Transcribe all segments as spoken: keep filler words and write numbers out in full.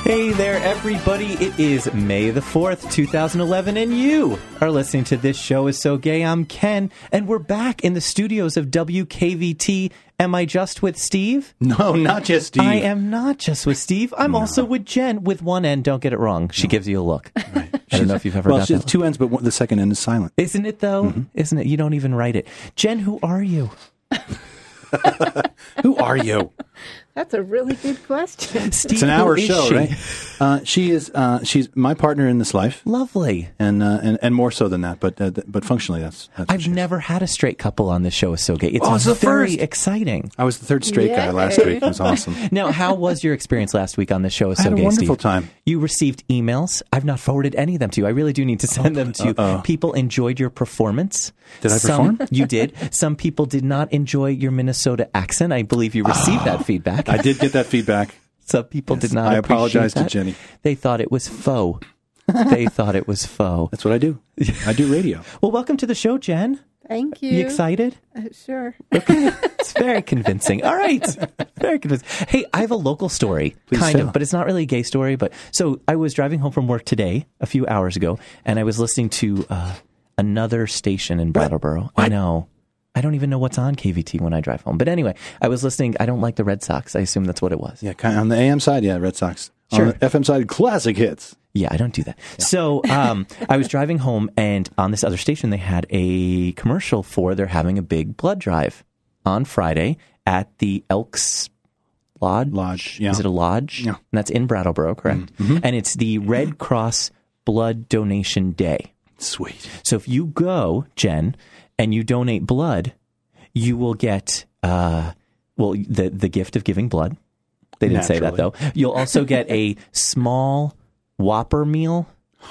Hey there, everybody. It is May the fourth, two thousand eleven, and you are listening to This Show Is So Gay. I'm Ken, and we're back in the studios of W K V T. Am I just with Steve? No, not just Steve. I am not just with Steve. I'm No. also with Jen, with one end. Don't get it wrong. She No. gives you a look. Right. I don't know if you've ever well, got she that has look. two ends, but one, the second end is silent. Isn't it, though? Mm-hmm. Isn't it? You don't even write it. Jen, who are you? Who are you? That's a really good question. Steve, It's an who hour is show, she? right? Uh, she is. Uh, she's my partner in this life, Lovely. and uh, and and more so than that. But uh, th- but functionally, that's. that's what I've she is. never had a straight couple on this show. Is so gay. It's Oh, it's the very first. exciting. I was the third straight guy Yay. last week. It was awesome. Now, how was your experience last week on the show? Is I so had a gay, wonderful Steve? time. You received emails. I've not forwarded any of them to you. I really do need to send them to you. Uh-oh. People enjoyed your performance. Did I Some, perform? You did. Some people did not enjoy your Minnesota accent. I believe you received that feedback. I did get that feedback. Some people Yes, did not I appreciate apologize to that. Jenny. They thought it was faux. They thought it was faux. That's what I do. I do radio. Well, welcome to the show, Jen. Thank you. You excited? Uh, sure. It's very convincing. All right. Very convincing. Hey, I have a local story, Please kind tell. of, but it's not really a gay story. But so I was driving home from work today, a few hours ago, and I was listening to uh, another station in Brattleboro. I know. I don't even know what's on K V T when I drive home. But anyway, I was listening. I don't like the Red Sox. I assume that's what it was. Yeah, kind of on the A M side, yeah, Red Sox. Sure. On the F M side, classic hits. Yeah, I don't do that. So um, I was driving home, and on this other station, they had a commercial for they're having a big blood drive on Friday at the Elks Lodge. Lodge, yeah. Is it a lodge? Yeah. And that's in Brattleboro, correct? Mm-hmm. And it's the Red Cross Blood Donation Day. Sweet. So if you go, Jen, and you donate blood, you will get, uh, well, the, the gift of giving blood. They didn't say that, though. Naturally. You'll also get a small Whopper meal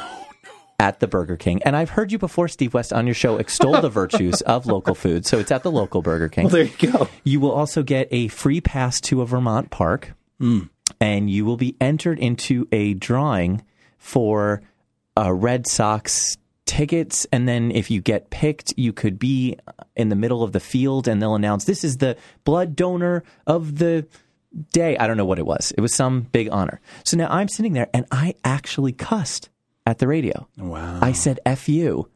at the Burger King. And I've heard you before, Steve West, on your show extol the virtues of local food. So it's at the local Burger King. Well, there you go. You will also get a free pass to a Vermont park. Mm. And you will be entered into a drawing for a Red Sox tickets, and then if you get picked, you could be in the middle of the field, and they'll announce this is the blood donor of the day. I don't know what it was. It was some big honor. So now I'm sitting there, and I actually cussed at the radio. Wow. I said F you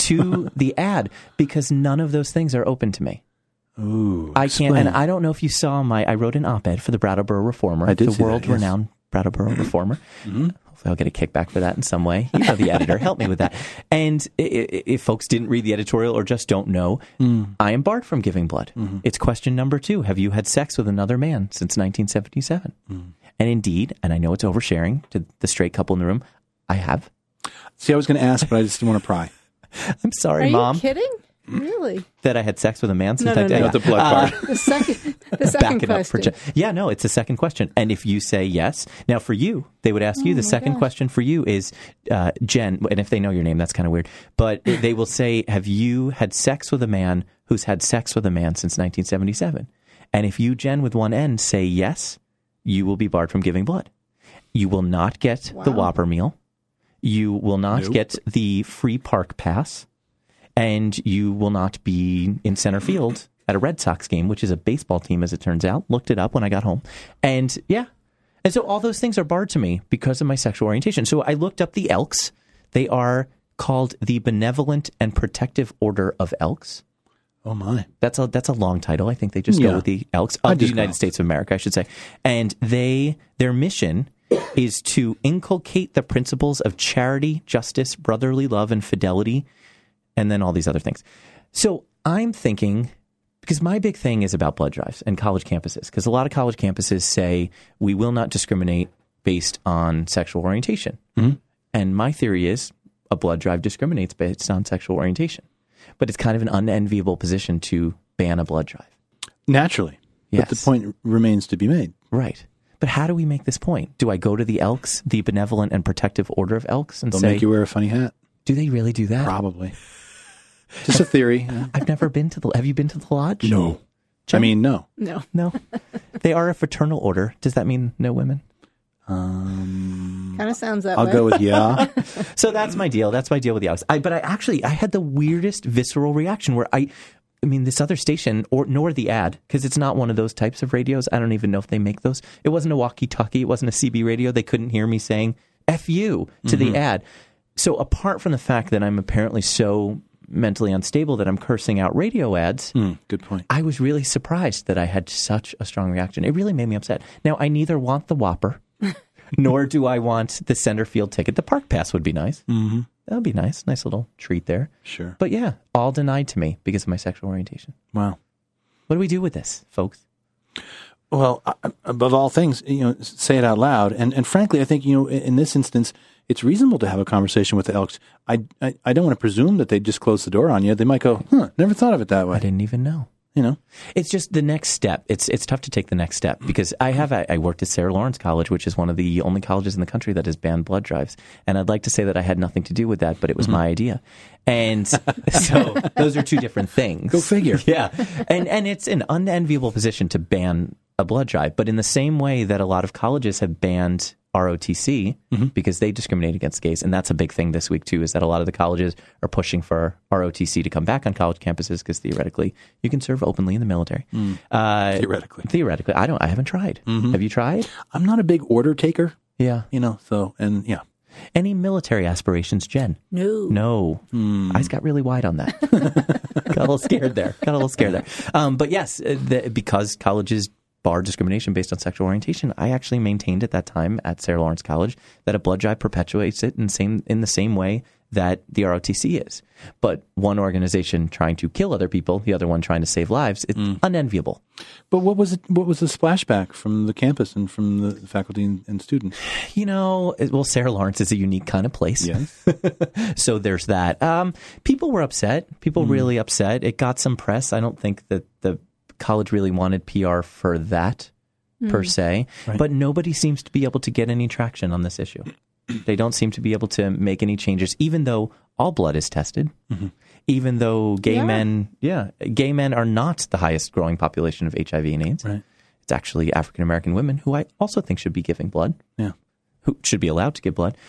to the ad because none of those things are open to me. Ooh, I explain. can't, and I don't know if you saw my, I wrote an op-ed for the Brattleboro Reformer, I did the see that, world-renowned Brattleboro Reformer. Mhm. Hopefully I'll get a kickback for that in some way. You know the editor. Help me with that. And i- i- if folks didn't read the editorial or just don't know, Mm. I am barred from giving blood. Mm-hmm. It's question number two. Have you had sex with another man since nineteen seventy-seven? Mm. And indeed, and I know it's oversharing to the straight couple in the room, I have. See, I was going to ask, but I just didn't want to pry. I'm sorry, Are Mom, you kidding? Really? that I had sex with a man since No, I no, did. no. Not the blood Uh, part. The second, the second back it up for question. Jen. Yeah, no, it's a second question. And if you say yes, now for you, they would ask you, Oh the my second gosh. question for you is, uh, Jen, and if they know your name, that's kind of weird, but they will say, have you had sex with a man who's had sex with a man since nineteen seventy-seven? And if you, Jen, with one N, say yes, you will be barred from giving blood. You will not get the Wow. Whopper meal. You will not Nope. get the free park pass. And you will not be in center field at a Red Sox game, which is a baseball team, as it turns out. Looked it up when I got home. And yeah. And so all those things are barred to me because of my sexual orientation. So I looked up the Elks. They are called the Benevolent and Protective Order of Elks. Oh, my. That's a that's a long title. I think they just go Yeah. with the Elks I of the just go United Elks. States of America, I should say. And they their mission is to inculcate the principles of charity, justice, brotherly love, and fidelity, and then all these other things. So I'm thinking, because my big thing is about blood drives and college campuses, because a lot of college campuses say we will not discriminate based on sexual orientation. Mm-hmm. And my theory is a blood drive discriminates based on sexual orientation. But it's kind of an unenviable position to ban a blood drive. Naturally. Yes. But the point remains to be made. Right. But how do we make this point? Do I go to the Elks, the Benevolent and Protective Order of Elks, and They'll say, make you wear a funny hat. do they really do that? Probably. Just a theory. yeah. I've never been to the, have you been to the lodge? No. I mean, no. No. No. They are a fraternal order. Does that mean no women? Um, Kind of sounds that I'll way. go with yeah. So that's my deal. That's my deal with the Elks. I, but I actually, I had the weirdest visceral reaction where I, I mean, this other station, or nor the ad, because it's not one of those types of radios. I don't even know if they make those. It wasn't a walkie-talkie. It wasn't a C B radio. They couldn't hear me saying F you to mm-hmm. the ad. So apart from the fact that I'm apparently so mentally unstable that I'm cursing out radio ads, mm, good point. I was really surprised that I had such a strong reaction. It really made me upset. Now, I neither want the Whopper, nor do I want the center field ticket. The park pass would be nice. Mm-hmm. That would be nice. Nice little treat there. Sure. But yeah, all denied to me because of my sexual orientation. Wow. What do we do with this, folks? Well, uh, above all things, you know, say it out loud. And and frankly, I think, you know, in, in this instance, it's reasonable to have a conversation with the Elks. I, I, I don't want to presume that they just close the door on you. They might go, huh, never thought of it that way. I didn't even know. You know, it's just the next step. It's it's tough to take the next step because I have I, I worked at Sarah Lawrence College, which is one of the only colleges in the country that has banned blood drives. And I'd like to say that I had nothing to do with that, but it was mm-hmm. my idea. And so those are two different things. Go figure. Yeah, and and it's an unenviable position to ban a blood drive, but in the same way that a lot of colleges have banned R O T C mm-hmm. because they discriminate against gays, and that's a big thing this week too, is that a lot of the colleges are pushing for R O T C to come back on college campuses because theoretically you can serve openly in the military. Mm. Uh, theoretically. Theoretically. I don't I haven't tried. Mm-hmm. Have you tried? I'm not a big order taker. Yeah. You know, so, and yeah. Any military aspirations, Jen? No. No. Mm. Eyes got really wide on that. Got a little scared there. Got a little scared there. Um, but yes, the, because colleges bar discrimination based on sexual orientation, I actually maintained at that time at Sarah Lawrence College that a blood drive perpetuates it in same in the same way that the R O T C is. But one organization trying to kill other people, the other one trying to save lives, it's mm. unenviable. But what was it, what was the splashback from the campus and from the faculty and, and students? You know, well, Sarah Lawrence is a unique kind of place. Yes. So there's that. Um, people were upset. People mm. really upset. It got some press. I don't think that the college really wanted P R for that mm. per se, right. But nobody seems to be able to get any traction on this issue. They don't seem to be able to make any changes, even though all blood is tested, mm-hmm. even though gay yeah. men, yeah, gay men are not the highest growing population of H I V and AIDS. Right. It's actually African-American women who I also think should be giving blood. Yeah. Who should be allowed to give blood.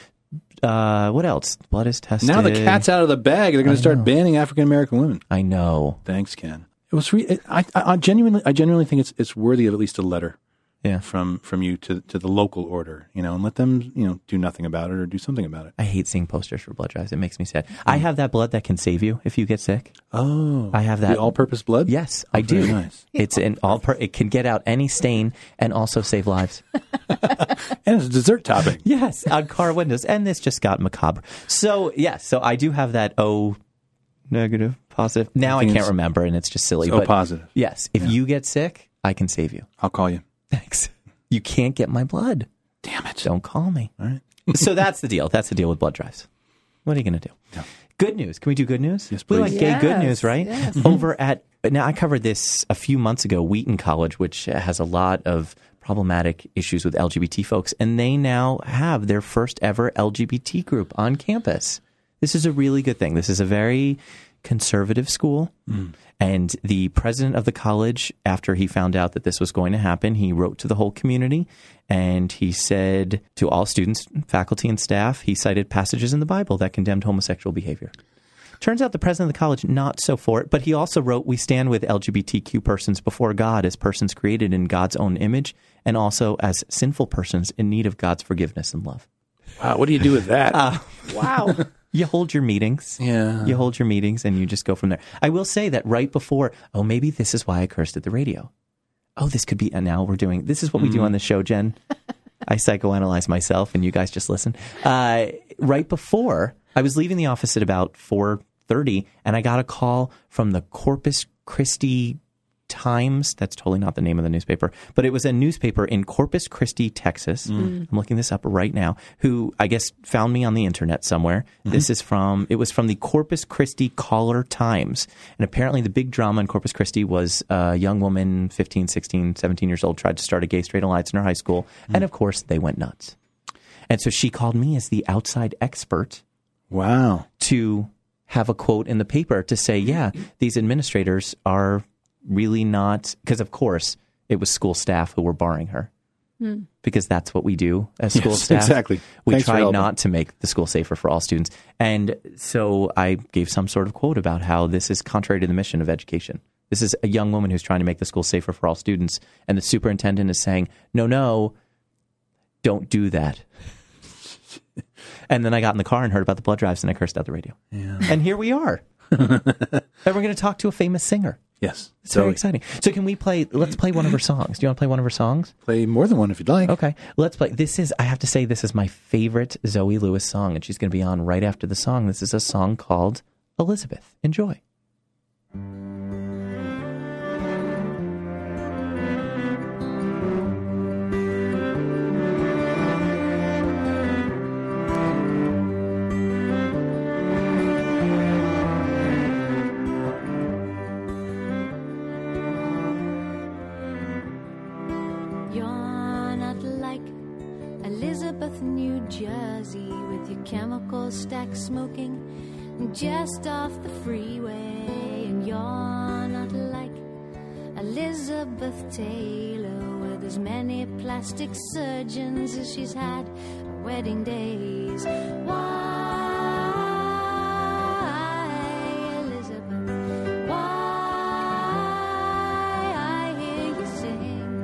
Uh, what else? Blood is tested. Now the cat's out of the bag. They're going to start know. banning African-American women. I know. Thanks, Ken. It was. Re- it, I, I genuinely, I genuinely think it's it's worthy of at least a letter, yeah. from from you to to the local order, you know, and let them, you know, do nothing about it or do something about it. I hate seeing posters for blood drives. It makes me sad. Mm. I have that blood that can save you if you get sick. Oh, I have that the all-purpose blood. Yes, oh, I do. Very nice. It's an all. Per- it can get out any stain and also save lives. And it's a dessert topping. Yes, on car windows. And this just got macabre. So yes, so I do have that O. Negative, positive. Now I, I can't remember, and it's just silly. So but positive. Yes, if yeah. you get sick, I can save you. I'll call you. Thanks. You can't get my blood. Damn it! Don't call me. All right. So that's the deal. That's the deal with blood drives. What are you going to do? Yeah. Good news. Can we do good news? Yes, please. We like yes. gay good news, right? Yes. Over at now, I covered this a few months ago. Wheaton College, which has a lot of problematic issues with L G B T folks, and they now have their first ever L G B T group on campus. This is a really good thing. This is a very conservative school. Mm. And the president of the college, after he found out that this was going to happen, he wrote to the whole community and he said to all students, faculty, and staff, he cited passages in the Bible that condemned homosexual behavior. Turns out the president of the college, not so for it, but he also wrote, we stand with L G B T Q persons before God as persons created in God's own image and also as sinful persons in need of God's forgiveness and love. Wow, what do you do with that? Uh, wow. You hold your meetings. Yeah. You hold your meetings and you just go from there. I will say that right before, oh, maybe this is why I cursed at the radio. Oh, this could be, and now we're doing, this is what we mm. do on the show, Jen. I psychoanalyze myself and you guys just listen. Uh, right before, I was leaving the office at about four thirty and I got a call from the Corpus Christi Times. That's totally not the name of the newspaper, but it was a newspaper in Corpus Christi, Texas. Mm. I'm looking this up right now, who I guess found me on the internet somewhere. Mm-hmm. This is from, it was from the Corpus Christi Caller Times. And apparently the big drama in Corpus Christi was a young woman, fifteen, sixteen, seventeen years old, tried to start a gay straight alliance in her high school. Mm. And of course they went nuts. And so she called me as the outside expert. Wow. To have a quote in the paper to say, yeah, these administrators are really not, because of course it was school staff who were barring her. because that's what we do as school Yes, staff. exactly. We Thanks for try helping. not to make the school safer for all students. And so I gave some sort of quote about how this is contrary to the mission of education. This is a young woman who's trying to make the school safer for all students. And the superintendent is saying, no, no, don't do that. And then I got in the car and heard about the blood drives and I cursed out the radio. Yeah. And here we are. And we're going to talk to a famous singer. Yes. It's So very exciting. So can we play, let's play one of her songs. Do you want to play one of her songs? play more than one if you'd like. Okay, let's play. This is, I have to say, this is my favorite Zoe Lewis song, and she's going to be on right after the song. This is a song called Elizabeth. Enjoy. You're not like Elizabeth, New Jersey, with your chemical stack smoking just off the freeway. And you're not like Elizabeth Taylor, with as many plastic surgeons as she's had on wedding days. Why, Elizabeth? Why I hear you sing?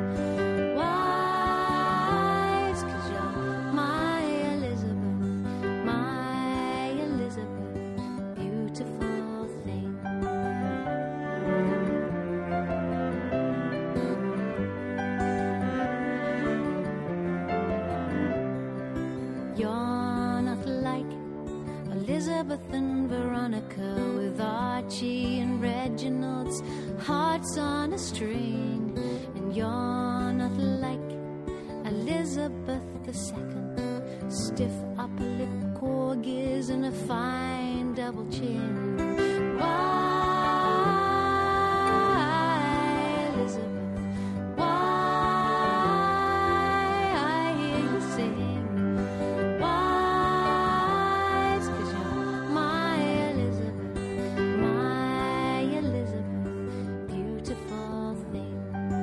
Why? It's 'cause you're my Elizabeth, my Elizabeth, beautiful thing. You're not like Elizabeth and Veronica, with Archie and Reginald's hearts on a string. And you're not like Elizabeth the Second, stiff upper lip corgis and a fine double chin. Why, Elizabeth? Why I hear you sing? Why? It's 'cause you're my Elizabeth, my Elizabeth, beautiful thing.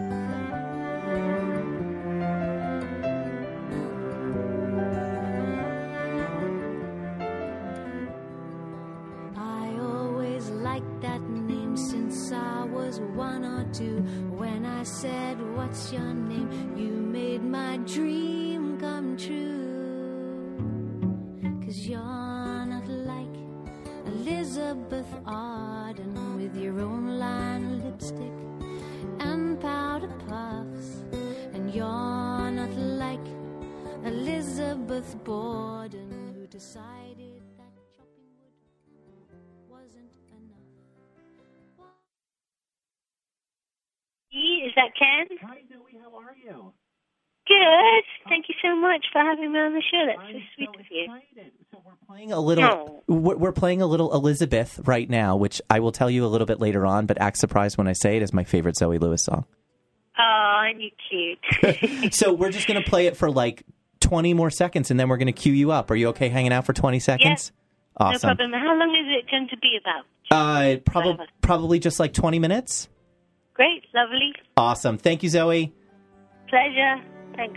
I always liked that name since I was one or two. When I said, "What's your name?" you made my dream come true. 'Cause you're not like Elizabeth Arden, with your own line lipstick and powder puffs. And you're not like Elizabeth Borden, who decided that chopping wood wasn't enough. Is that Ken? Hi, Zoe. How are you? Good. Thank you so much for having me on the show. That's so sweet of you. So we're playing a little. We're we're playing a little Elizabeth right now, which I will tell you a little bit later on. But act surprised when I say it is my favorite Zoe Lewis song. Oh, aren't you cute? So we're just going to play it for like twenty more seconds, and then we're going to cue you up. Are you okay hanging out for twenty seconds? No Awesome. problem. How long is it going to be about? Uh, probably probably just like twenty minutes. Great. Lovely. Awesome. Thank you, Zoe. Pleasure. Thanks.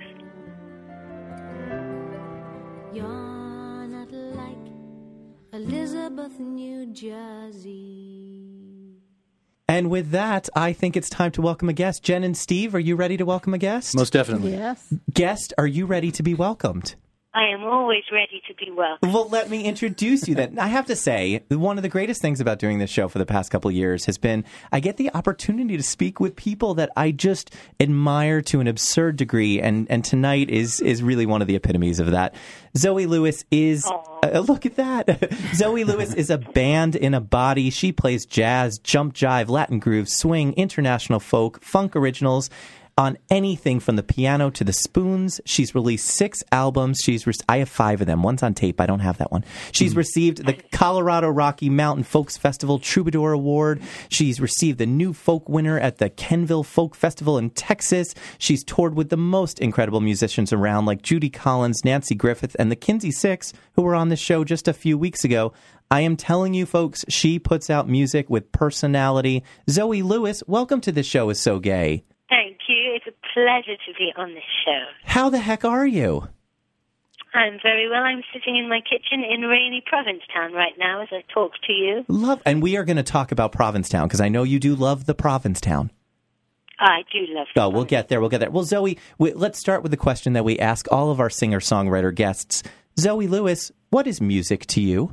You're not like Elizabeth, New Jersey. And with that, I think it's time to welcome a guest. Jen and Steve, are you ready to welcome a guest? Most definitely. Yes. Guest, are you ready to be welcomed? I am always ready to be welcome. Well, let me introduce you then. I have to say, one of the greatest things about doing this show for the past couple of years has been I get the opportunity to speak with people that I just admire to an absurd degree, and, and tonight is is really one of the epitomes of that. Zoe Lewis is, uh, look at that. Zoe Lewis is a band in a body. She plays jazz, jump jive, Latin groove, swing, international folk, funk originals, on anything from the piano to the spoons. She's released six albums. She's re- I have five of them. One's on tape. I don't have that one. She's mm-hmm. received the Colorado Rocky Mountain Folks Festival Troubadour Award. She's received the New Folk winner at the Kenville Folk Festival in Texas. She's toured with the most incredible musicians around, like Judy Collins, Nancy Griffith, and the Kinsey Six, who were on the show just a few weeks ago. I am telling you, folks, she puts out music with personality. Zoe Lewis, welcome to the show is So Gay. Thank you. It's a pleasure to be on this show. How the heck are you? I'm very well. I'm sitting in my kitchen in rainy Provincetown right now as I talk to you. Love, and we are going to talk about Provincetown because I know you do love the Provincetown. I do love Oh, we'll get there. We'll get there. Well, Zoe, we, let's start with the question that we ask all of our singer-songwriter guests. Zoe Lewis, what is music to you?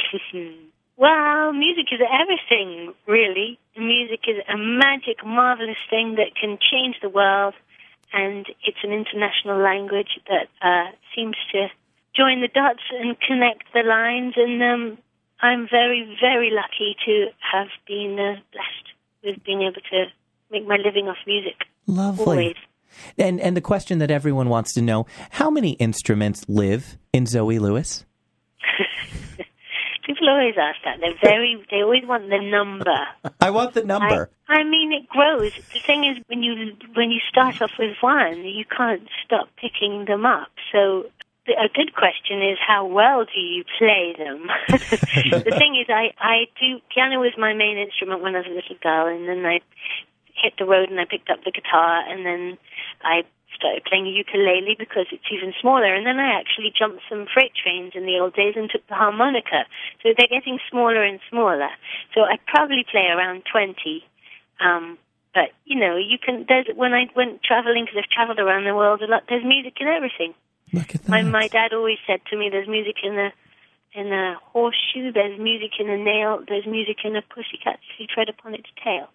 Well, music is everything, really. Music is a magic, marvelous thing that can change the world, and it's an international language that uh, seems to join the dots and connect the lines, and um, I'm very, very lucky to have been uh, blessed with being able to make my living off music. Lovely. Always. And and the question that everyone wants to know, how many instruments live in Zoe Lewis? People always ask that. They're very, they always want the number. I want the number. I, I mean, it grows. The thing is, when you when you start off with one, you can't stop picking them up. So the, a good question is, how well do you play them? The thing is, I, I do, piano was my main instrument when I was a little girl, and then I hit the road and I picked up the guitar, and then I started playing ukulele because it's even smaller, and then I actually jumped some freight trains in the old days and took the harmonica. So they're getting smaller and smaller. So I probably play around twenty. Um, but, you know, you can, there's, when I went traveling, because I've traveled around the world a lot, there's music in everything. Look at that. My, my dad always said to me, there's music in a, in a horseshoe, there's music in a nail, there's music in a pussycat if you tread upon its tail.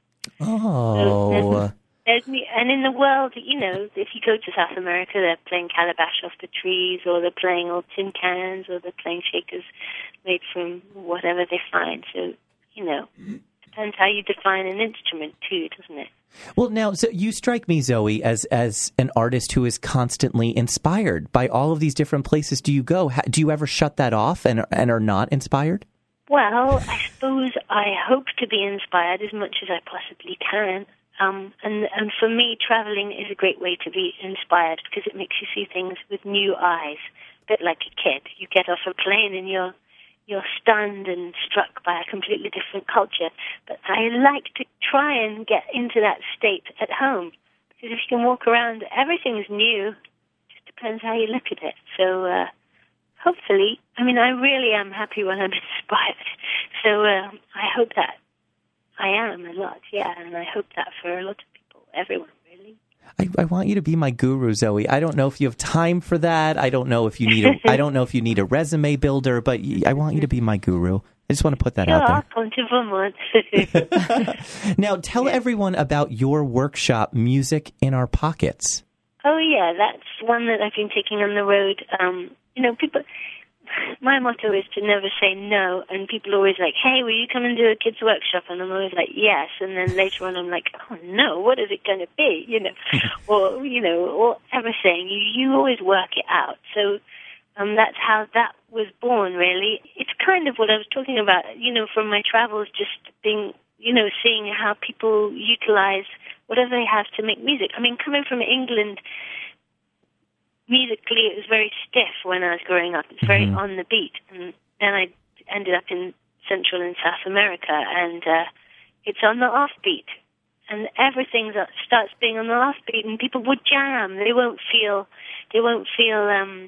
Oh. There's me, and in the world, you know, if you go to South America, they're playing calabash off the trees, or they're playing old tin cans, or they're playing shakers made from whatever they find. So, you know, depends how you define an instrument too, doesn't it? Well, now, so you strike me, Zoe, as as an artist who is constantly inspired by all of these different places. Do you go? Ha- do you ever shut that off and and are not inspired? Well, I suppose I hope to be inspired as much as I possibly can. Um, and, and for me, traveling is a great way to be inspired because it makes you see things with new eyes, a bit like a kid. You get off a plane and you're you're stunned and struck by a completely different culture. But I like to try and get into that state at home because if you can walk around, everything's new. It just depends how you look at it. So uh, hopefully, I mean, I really am happy when I'm inspired. So uh, I hope that I am a lot, yeah, and I hope that for a lot of people, everyone, really. I, I want you to be my guru, Zoe. I don't know if you have time for that. I don't know if you need a, I don't know if you need a resume builder, but I want you to be my guru. I just want to put that sure, out there. I'll come to Vermont. Now, tell everyone about your workshop, Music in Our Pockets. Oh, yeah, that's one that I've been taking on the road. Um, you know, people... My motto is to never say no, and people are always like, hey, will you come and do a kids' workshop? And I'm always like, yes, and then later on I'm like, oh, no, what is it going to be, you know, or, you know, or everything. You, you always work it out. So um, that's how that was born, really. It's kind of what I was talking about, you know, from my travels, just being, you know, seeing how people utilize whatever they have to make music. I mean, coming from England, musically, it was very stiff when I was growing up. It's very mm-hmm. on the beat. And then I ended up in Central and South America, and uh, it's on the offbeat. And everything that starts being on the offbeat, and people would jam. They won't feel, they won't feel um,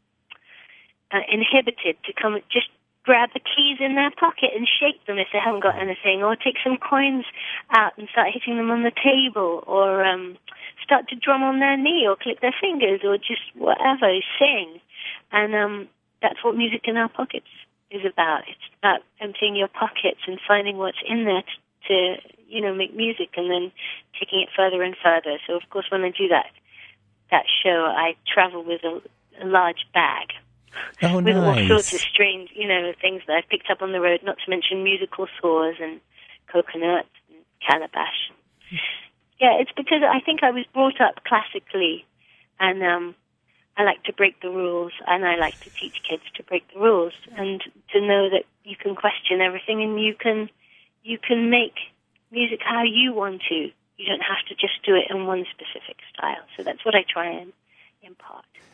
uh, inhibited to come just grab the keys in their pocket and shake them if they haven't got anything, or take some coins out and start hitting them on the table, or um, start to drum on their knee, or click their fingers, or just whatever, sing. And um, that's what Music in Our Pockets is about. It's about emptying your pockets and finding what's in there to, to you know, make music, and then taking it further and further. So, of course, when I do that, that show, I travel with a, a large bag. Oh, with nice. all sorts of strange, you know, things that I've picked up on the road, not to mention musical saws and coconut and calabash. Yeah, it's because I think I was brought up classically, and um, I like to break the rules, and I like to teach kids to break the rules, and to know that you can question everything, and you can you can make music how you want to. You don't have to just do it in one specific style. So that's what I try and impart.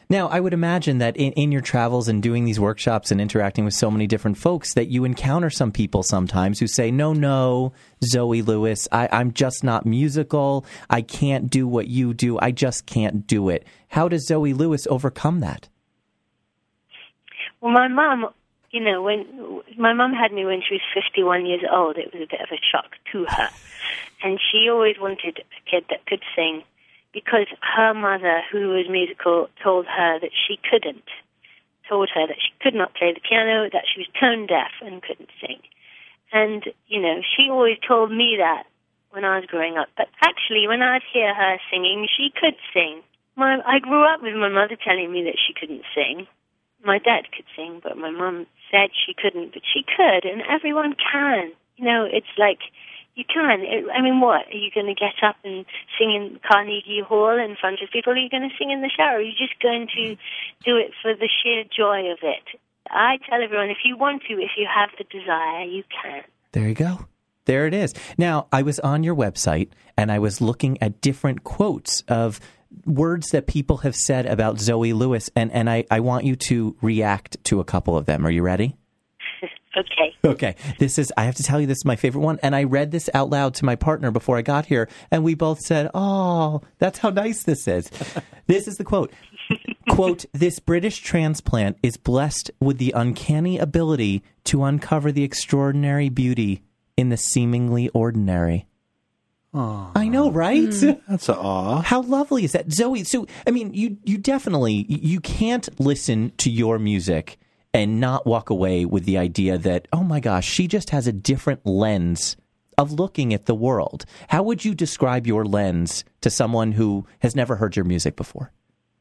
Now, I would imagine that in, in your travels and doing these workshops and interacting with so many different folks that you encounter some people sometimes who say, no, no, Zoe Lewis, I, I'm just not musical. I can't do what you do. I just can't do it. How does Zoe Lewis overcome that? Well, my mum, you know, when my mum had me when she was fifty-one years old, it was a bit of a shock to her. And she always wanted a kid that could sing, because her mother, who was musical, told her that she couldn't, told her that she could not play the piano, that she was tone deaf and couldn't sing. And, you know, she always told me that when I was growing up. But actually, when I'd hear her singing, she could sing. My, I grew up with my mother telling me that she couldn't sing. My dad could sing, but my mum said she couldn't, but she could, and everyone can. You know, it's like... You can. I mean, what? Are you going to get up and sing in Carnegie Hall in front of people? Or are you going to sing in the shower? Are you just going to do it for the sheer joy of it? I tell everyone, if you want to, if you have the desire, you can. There you go. There it is. Now, I was on your website, and I was looking at different quotes of words that people have said about Zoe Lewis, and, and I, I want you to react to a couple of them. Are you ready? Okay. Okay. This is, I have to tell you, this is my favorite one. And I read this out loud to my partner before I got here. And we both said, oh, that's how nice this is. This is the quote. Quote, this British transplant is blessed with the uncanny ability to uncover the extraordinary beauty in the seemingly ordinary. Aww. I know, right? Mm. That's a aw. How lovely is that? Zoe, so, I mean, you, you definitely, you can't listen to your music and not walk away with the idea that, oh my gosh, she just has a different lens of looking at the world. How would you describe your lens to someone who has never heard your music before?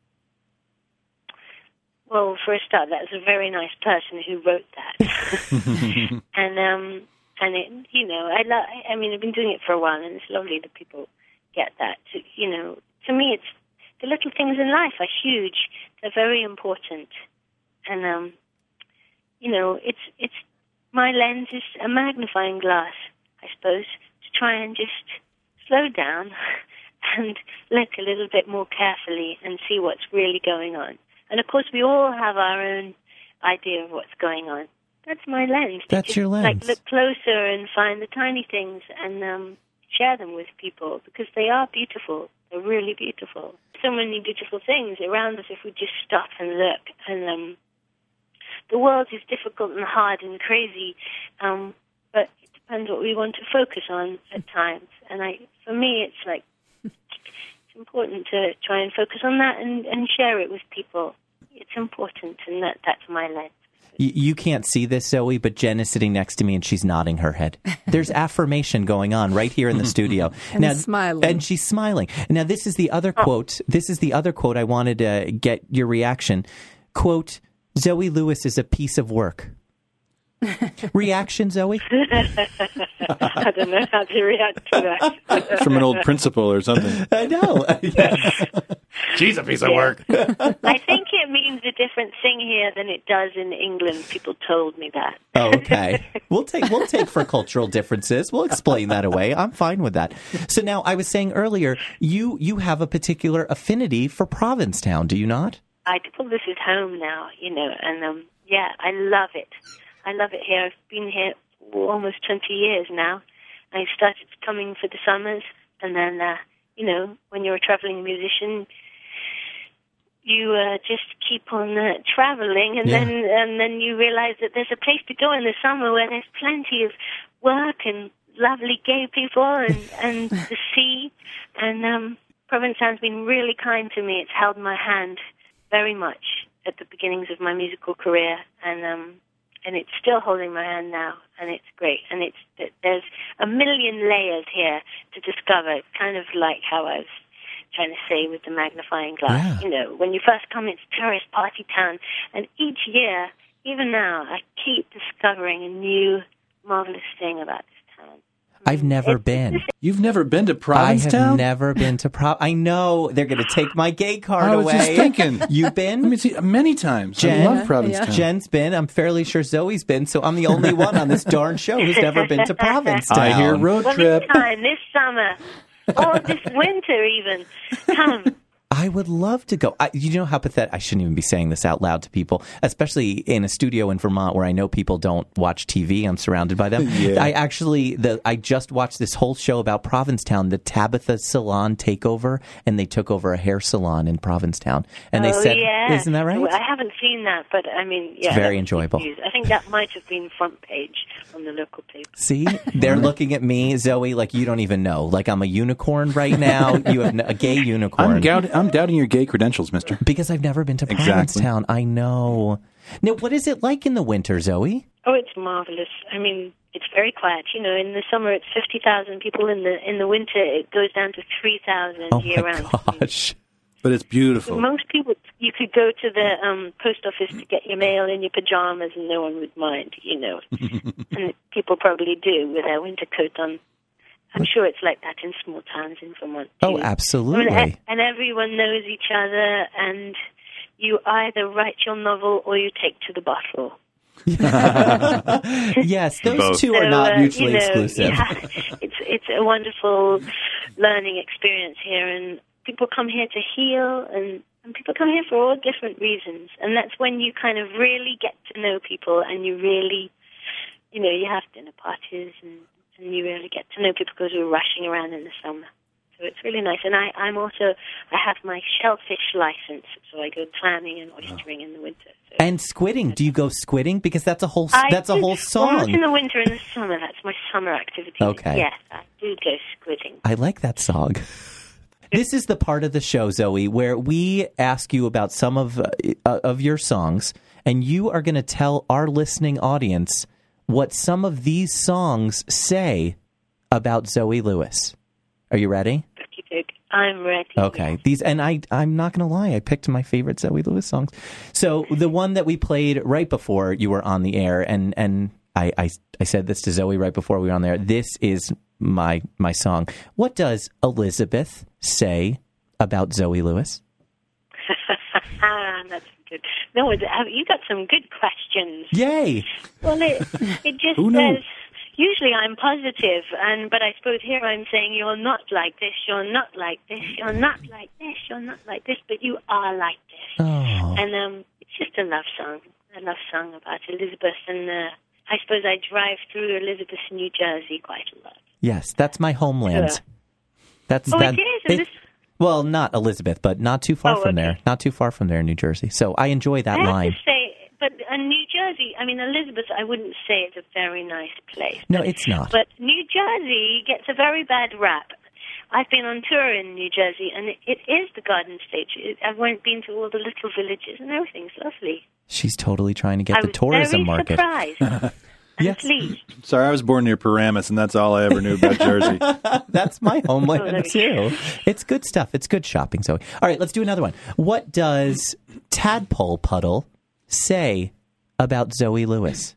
Well, for a start, that was a very nice person who wrote that. and, um, and it, you know, I lo- I mean, I've been doing it for a while, and it's lovely that people get that. To, you know, to me, it's the little things in life are huge. They're very important. And, um, you know, it's it's my lens is a magnifying glass, I suppose, to try and just slow down and look a little bit more carefully and see what's really going on. And of course, we all have our own idea of what's going on. That's my lens. That's just, your lens. Like, look closer and find the tiny things and um, share them with people, because they are beautiful. They're really beautiful. So many beautiful things around us if we just stop and look. And um, the world is difficult and hard and crazy, um, but it depends what we want to focus on at times. And I, for me, it's like it's important to try and focus on that and, and share it with people. It's important, and that, that's my lens. You, you can't see this, Zoe, but Jen is sitting next to me and she's nodding her head. There's affirmation going on right here in the studio. and now, smiling. And she's smiling. Now, this is the other oh. quote. This is the other quote I wanted to get your reaction. Quote, Zoe Lewis is a piece of work. Reaction, Zoe? I don't know how to react to that. It's from an old principal or something. I know. Yes. She's a piece of work. I think it means a different thing here than it does in England. People told me that. Oh, okay. We'll take we'll take for cultural differences. We'll explain that away. I'm fine with that. So now, I was saying earlier, you you have a particular affinity for Provincetown, do you not? I well, this is home now, you know, and um, yeah, I love it. I love it here. I've been here almost twenty years now. I started coming for the summers, and then, uh, you know, when you're a traveling musician, you uh, just keep on uh, traveling, and Yeah. then and then you realize that there's a place to go in the summer where there's plenty of work and lovely gay people and, and the sea. And um, Provincetown's been really kind to me. It's held my hand very much at the beginnings of my musical career, and um, and it's still holding my hand now, and it's great. And it's there's a million layers here to discover. It's kind of like how I was trying to say with the magnifying glass. Yeah. You know, when you first come, it's tourist party town, and each year, even now, I keep discovering a new marvelous thing about this town. I've never It's- been. You've never been to I Provincetown? have never been to Prov. I know they're going to take my gay card I was away. just thinking. You've been? Let me see. Many times. Jen? I love Provincetown. Jen's been. I'm fairly sure Zoe's been. So I'm the only one on this darn show who's never been to Provincetown. I hear road Well, trip. this time, this summer, or this winter even, come. I would love to go. I, you know how pathetic. I shouldn't even be saying this out loud to people, especially in a studio in Vermont where I know people don't watch T V. I'm surrounded by them. Yeah. I actually, the I just watched this whole show about Provincetown, the Tabitha Salon takeover, and they took over a hair salon in Provincetown. And they oh, said, yeah. "Isn't that right?" Well, I haven't seen that, but I mean, yeah, It's very that was enjoyable. good news. I think that might have been front page on the local paper. See, they're looking at me, Zoe, like you don't even know. Like I'm a unicorn right now. You have a gay unicorn. I'm, gout- I'm doubting your gay credentials, mister. Because I've never been to Exactly. Provincetown. I know. Now, what is it like in the winter, Zoe? Oh, it's marvelous. I mean, it's very quiet. You know, in the summer it's fifty thousand people. In the in the winter it goes down to three thousand Oh year my round. gosh. But it's beautiful. Most people, you could go to the um, post office to get your mail in your pajamas, and no one would mind. You know, and people probably do with their winter coat on. I'm sure it's like that in small towns in Vermont, too. Oh, absolutely. I mean, e- and everyone knows each other, and you either write your novel or you take to the bottle. Yes, those Both. two are So, not uh, mutually you know, exclusive. Yeah, it's it's a wonderful learning experience here, and people come here to heal, and, and people come here for all different reasons, and that's when you kind of really get to know people, and you really, you know, you have dinner parties, and, and you really get to know people because we're rushing around in the summer. So it's really nice. And I, I'm also, I have my shellfish license, so I go clamming and oystering in the winter. So And squidding. Do you go squidding? Because that's a whole I that's a do- whole Well, not song. in the winter, in the summer. That's my summer activity. Okay. Yes, I do go squidding. I like that song. This is the part of the show, Zoe, where we ask you about some of uh, of your songs, and you are going to tell our listening audience what some of these songs say about Zoe Lewis. Are you ready? Okey-doke. I'm ready. Okay. These and I I'm not going to lie, I picked my favorite Zoe Lewis songs. So the one that we played right before you were on the air, and and I I, I said this to Zoe right before we were on there. This is my my song. What does Elizabeth say about Zoe Lewis? That's good. No, it- uh, you got some good questions. Yay! Well, it it just Who knew? says. Usually I'm positive, and but I suppose here I'm saying you're not like this, you're not like this, you're not like this, you're not like this, but you are like this. Oh. And um, it's just a love song, a love song about Elizabeth, and uh, I suppose I drive through Elizabeth, New Jersey quite a lot. Yes, that's my homeland. Sure. That's Oh, that. it is? it- Is this- well, not Elizabeth, but not too far Oh, from okay. there. Not too far from there in New Jersey. So I enjoy that I have line. to say, but uh, New Jersey, I mean, Elizabeth, I wouldn't say it's a very nice place. No, but, it's not. But New Jersey gets a very bad rap. I've been on tour in New Jersey, and it, it is the Garden State. It, I've went, been to all the little villages, and everything's lovely. She's totally trying to get I the was tourism very market. surprised. And Yes. pleased. Sorry, I was born near Paramus, and that's all I ever knew about Jersey. That's my Oh, homeland there we too. It's good stuff. It's good shopping, Zoe. All right, let's do another one. What does Tadpole Puddle say about Zoe Lewis?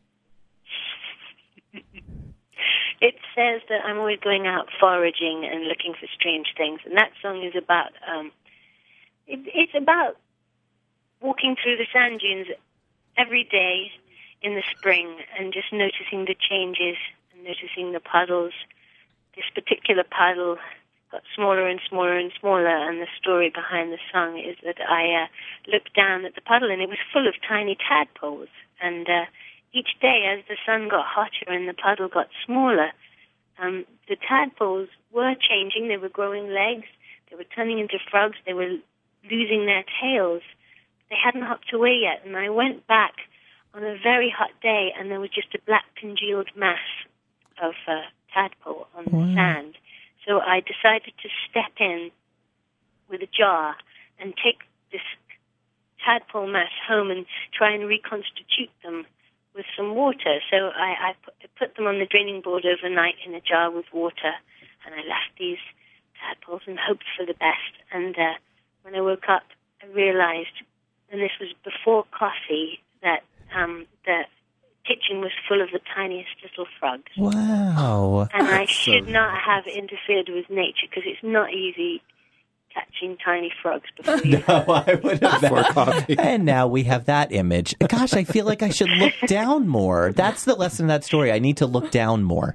It says that I'm always going out foraging and looking for strange things, and that song is about. Um, it, it's about walking through the sand dunes every day in the spring and just noticing the changes and noticing the puddles. This particular puddle got smaller and smaller and smaller, and the story behind the song is that I uh, looked down at the puddle and it was full of tiny tadpoles. And uh, each day, as the sun got hotter and the puddle got smaller, um, the tadpoles were changing. They were growing legs. They were turning into frogs. They were losing their tails. They hadn't hopped away yet, and I went back on a very hot day, and there was just a black congealed mass of uh, tadpole on the Wow. sand. So I decided to step in with a jar and take this tadpole mass home and try and reconstitute them with some water. So I, I put, put them on the draining board overnight in a jar with water, and I left these tadpoles and hoped for the best. And uh, when I woke up, I realized, and this was before coffee, that um, the kitchen was full of the tiniest little frogs. Wow. And I should not have interfered with nature because it's not easy catching tiny frogs before you. No, I would have For coffee. And now we have that image. Gosh, I feel like I should look down more. That's the lesson of that story. I need to look down more.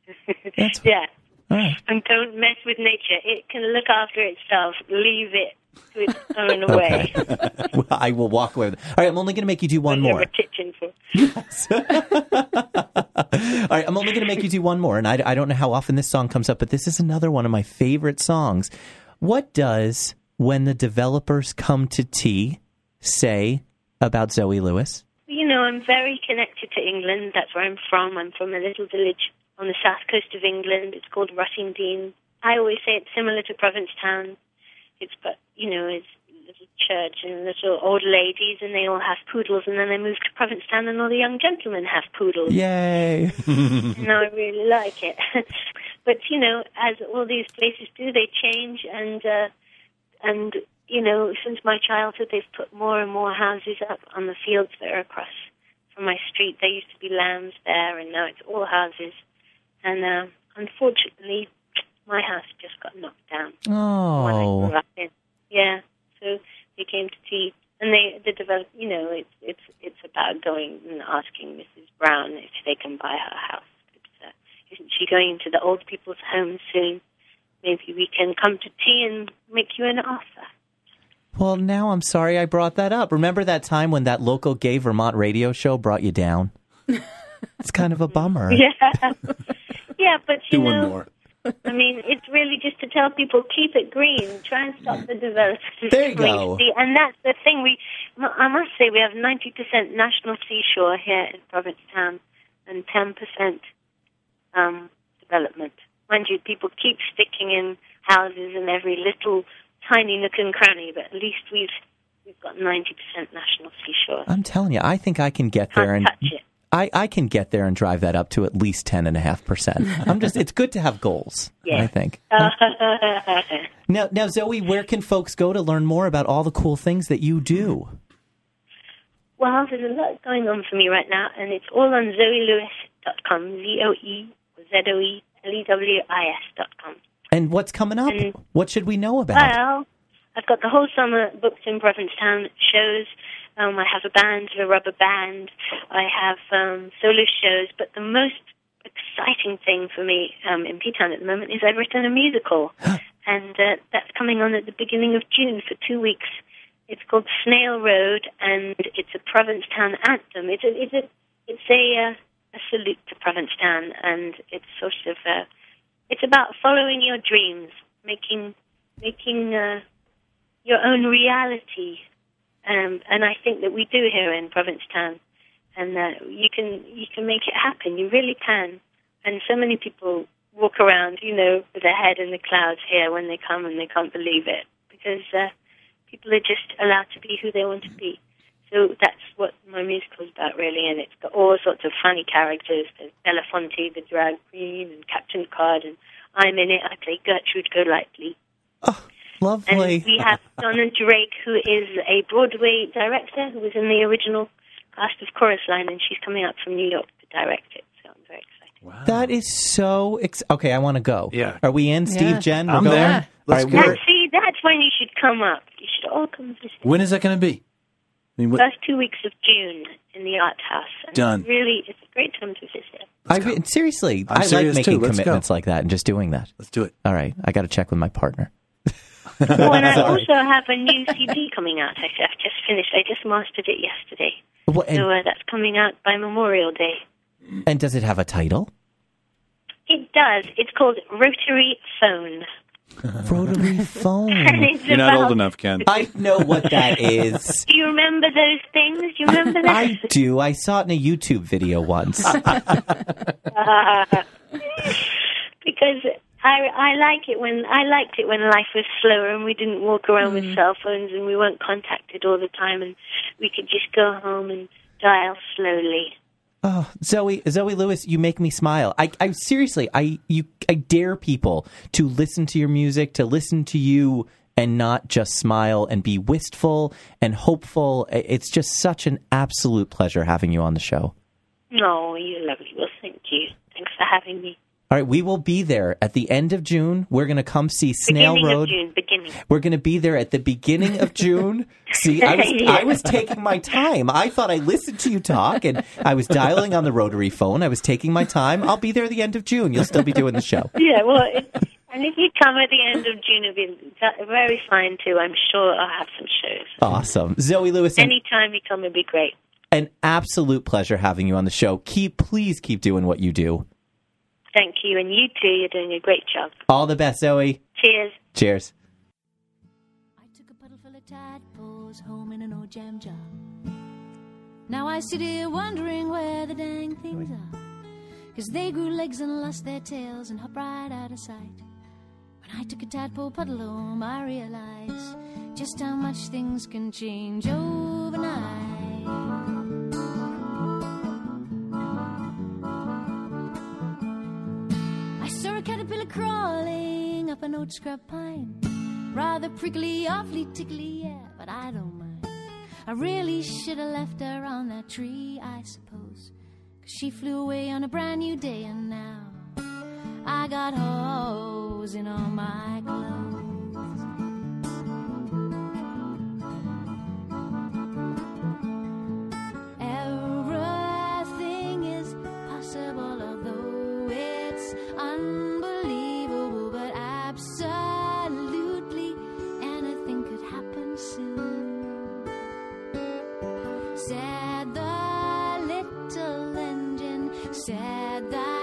That's Yeah. all right. And don't mess with nature. It can look after itself. Leave it to its own way. Well, I will walk away with it. All right, I'm only going to make you do one What more. you're kitchen for. Yes. All right, I'm only going to make you do one more, and I, I don't know how often this song comes up, but this is another one of my favorite songs. What does When the Developers Come to Tea say about Zoe Lewis? You know, I'm very connected to England. That's where I'm from. I'm from a little village on the south coast of England. It's called Ruttingdean. I always say it's similar to Provincetown. It's, but you know, it's a little church and little old ladies, and they all have poodles. And then I moved to Provincetown, and all the young gentlemen have poodles. Yay! And I really like it. But you know, as all these places do, they change, and uh, and you know, since my childhood, they've put more and more houses up on the fields that are across from my street. There used to be lambs there, and now it's all houses. And uh, unfortunately, my house just got knocked down. Oh. When I grew up in. Yeah, so they came to tea, and they, they developed, you know, it's it's it's about going and asking Missus Brown if they can buy her house. It's, uh, isn't she going into the old people's home soon? Maybe we can come to tea and make you an offer. Well, now I'm sorry I brought that up. Remember that time when that local gay Vermont radio show brought you down? It's kind of a bummer. Yeah, yeah, but you Do know, one more. I mean, it's really just to tell people, keep it green. Try and stop the developers. There you coming go. to sea. And that's the thing. We, I must say, we have ninety percent national seashore here in Provincetown and ten percent um, development. Mind you, people keep sticking in houses in every little tiny nook and cranny, but at least we've we've got ninety percent national seashore. I'm telling you, I think I can get there Can't and touch it. I, I can get there and drive that up to at least ten and a half percent. I'm just, it's good to have goals, Yeah. I think. Now, now, Zoe, where can folks go to learn more about all the cool things that you do? Well, there's a lot going on for me right now, and it's all on zoe lewis dot com, Z O E, Z O E, L E W I S dot com. And what's coming up? And- What should we know about? Well, I've got the whole summer booked in Provincetown shows. Um, I have a band, a rubber band. I have um, solo shows, but the most exciting thing for me um, in P-Town at the moment is I've written a musical, and uh, that's coming on at the beginning of June for two weeks. It's called Snail Road, and it's a Provincetown anthem. It's a, it's a, it's a, uh, a salute to Provincetown, and it's sort of, uh, it's about following your dreams, making, making uh, your own reality. Um, and I think that we do here in Provincetown, and uh, you can you can make it happen. You really can. And so many people walk around, you know, with their head in the clouds here when they come, and they can't believe it because uh, people are just allowed to be who they want to be. So that's what my musical is about, really. And it's got all sorts of funny characters. There's Belafonte, the drag queen, and Captain Cod, and I'm in it. I play Gertrude Golightly. Oh, lovely. And we have Donna Drake, who is a Broadway director who was in the original cast of Chorus Line, and she's coming up from New York to direct it. So I'm very excited. Wow. That is so ex- okay. I want to go. Yeah. Are we in, Steve? Yeah. Jen, I'm we're going. there. Let's All go. right, Now, see, that's when you should come up. You should all come visit. When is that going to be? I mean, what? First two weeks of June in the Art House. And Done. Really, it's a great time to visit. I, re- seriously, I'm I like serious, making too. Let's commitments go. like that and just doing that. Let's do it. All right, I got to check with my partner. Oh, and I also have a new C D coming out. I- I've just finished. I just mastered it yesterday. What, and, So uh, that's coming out by Memorial Day. and does it have a title? It does. It's called Rotary Phone. Rotary phone. And it's You're not about- old enough, Ken. I know what that is. Do you remember those things? Do you remember that? I do. I saw it in a YouTube video once. Because I I like it when I liked it when life was slower and we didn't walk around with cell phones and we weren't contacted all the time and we could just go home and dial slowly. Oh, Zoe, Zoe Lewis, you make me smile. I, I seriously, I, you, I dare people to listen to your music, to listen to you, and not just smile and be wistful and hopeful. It's just such an absolute pleasure having you on the show. No, you're lovely. Well, thank you. Thanks for having me. All right, we will be there at the end of June. We're going to come see Snail beginning Road. Of June, beginning. We're going to be there at the beginning of June. See, I was Yeah. I was taking my time. I thought I listened to you talk, and I was dialing on the rotary phone. I was taking my time. I'll be there at the end of June. You'll still be doing the show. Yeah, well, it, And if you come at the end of June, it'll be very fine too. I'm sure I'll have some shows. Awesome. Zoe Lewis, an, Anytime you come, it'd be great. an absolute pleasure having you on the show. Keep, please keep doing what you do. Thank you. And you too. You're doing a great job. All the best, Zoe. Cheers. Cheers. I took a puddle full of tadpoles home in an old jam jar. Now I sit here wondering where the dang things are. Cause they grew legs and lost their tails and hopped right out of sight. When I took a tadpole puddle home, I realized just how much things can change overnight. I saw a caterpillar crawling up an old scrub pine. Rather prickly, awfully tickly, yeah, but I don't mind. I really should have left her on that tree, I suppose. Cause she flew away on a brand new day, and now I got holes in all my clothes. Everything is possible, although it's unbelievable, but absolutely anything could happen soon. Said the little engine, said the